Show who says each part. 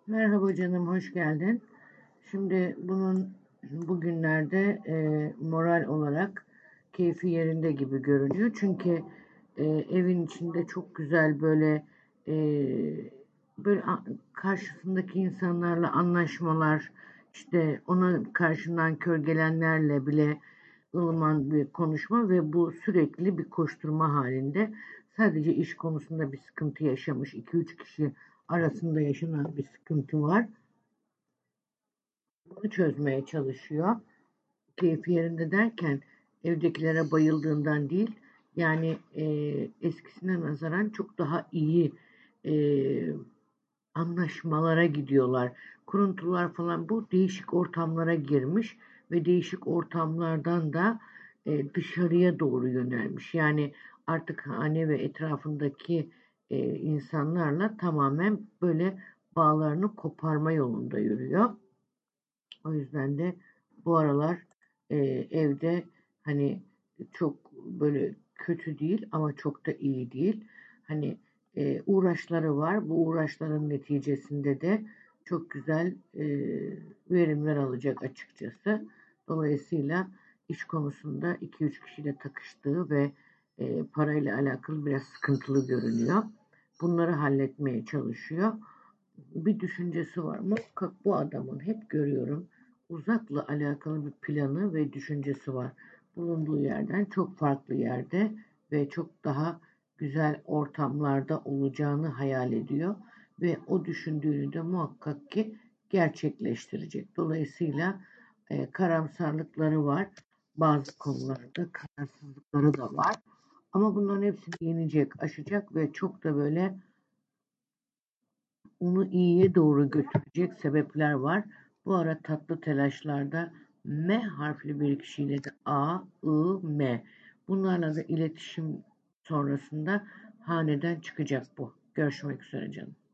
Speaker 1: Merhaba canım, hoş geldin. Şimdi bugünlerde moral olarak keyfi yerinde gibi görünüyor. Çünkü evin içinde çok güzel e, karşısındaki insanlarla anlaşmalar, işte ona karşından kör gelenlerle bile ılıman bir konuşma ve bu sürekli bir koşturma halinde. Sadece iş konusunda bir sıkıntı yaşamış. 2-3 kişi arasında yaşanan bir sıkıntı var. Bunu çözmeye çalışıyor. Keyfi yerinde derken evdekilere bayıldığından değil, yani eskisine nazaran çok daha iyi e, anlaşmalara gidiyorlar. Kuruntular falan bu değişik ortamlara girmiş ve değişik ortamlardan da dışarıya doğru yönelmiş. Yani artık hane ve etrafındaki insanlarla tamamen böyle bağlarını koparma yolunda yürüyor. O yüzden de bu aralar evde hani çok böyle kötü değil ama çok da iyi değil. Hani uğraşları var. Bu uğraşların neticesinde de çok güzel verimler alacak açıkçası. Dolayısıyla iş konusunda 2-3 kişiyle takıştığı ve parayla alakalı biraz sıkıntılı görünüyor. Bunları halletmeye çalışıyor. Bir düşüncesi var. Muhakkak bu adamın hep görüyorum uzakla alakalı bir planı ve düşüncesi var. Bulunduğu yerden çok farklı yerde ve çok daha güzel ortamlarda olacağını hayal ediyor ve o düşündüğünü de muhakkak ki gerçekleştirecek. Dolayısıyla karamsarlıkları var. Bazı konularda kararsızlıkları da var. Ama bunların hepsini yenecek, aşacak ve çok da böyle onu iyiye doğru götürecek sebepler var. Bu ara tatlı telaşlarda M harfli bir kişiyle de A, I, M. Bunlarla da iletişim sonrasında haneden çıkacak bu. Görüşmek üzere canım.